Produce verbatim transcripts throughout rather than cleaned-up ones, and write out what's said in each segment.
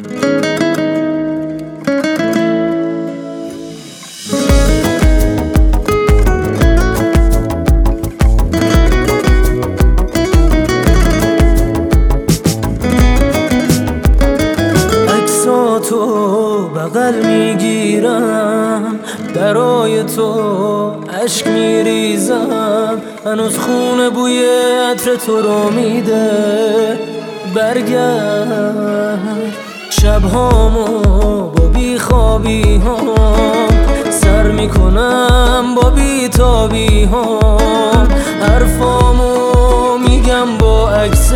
تو بغل میگیرم، برای تو عشق میریزم، هنوز خون بوی عطر تو رو میده. برگرد شبهامو با بیخوابی هم سر میکنم، با بیتابی هم حرفامو میگم با عکست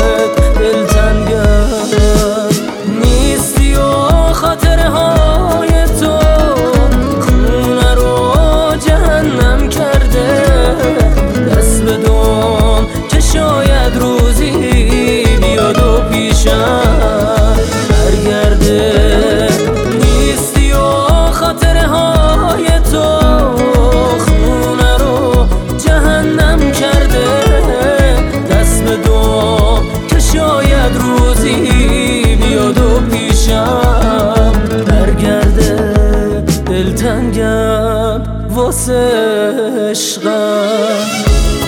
دلتنگم نیستی و خاطره های تو خونه رو جهنم کرده. دست بدم که شاید روزی بیاد و پیشم برگرده. نیستی و خاطره های تو خونه رو جهنم کرده. دست بدم که شاید روزی بیاد و پیشم برگرده. دلتنگم واسه عشقم.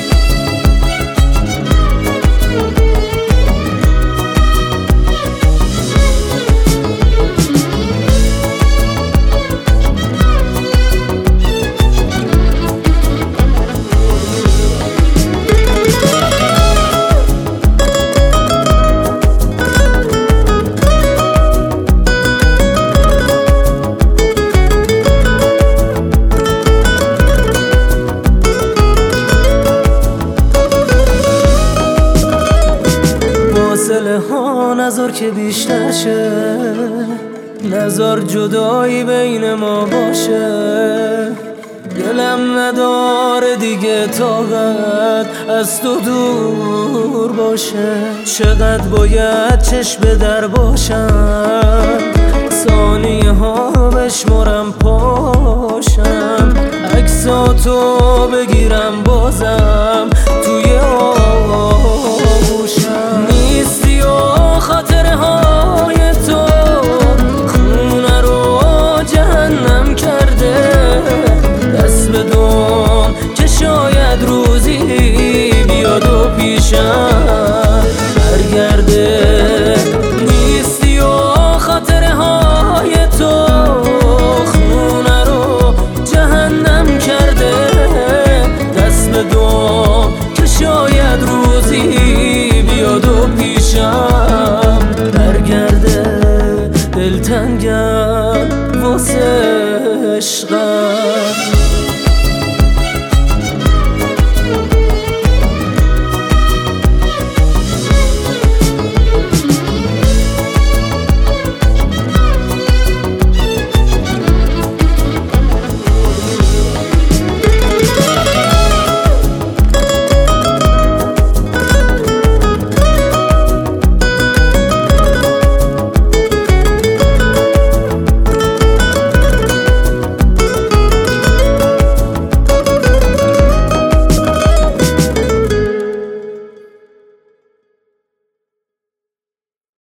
فاصله ها نذار که بیشتر شه، نذار جدایی بین ما باشه. دلم نداره دیگه طاقت از تو دور باشه. چقدر باید چشم به در باشم، ثانیه ها بشمارم پاشم، عکساتو بگیرم بازم توی آغوشم. نیست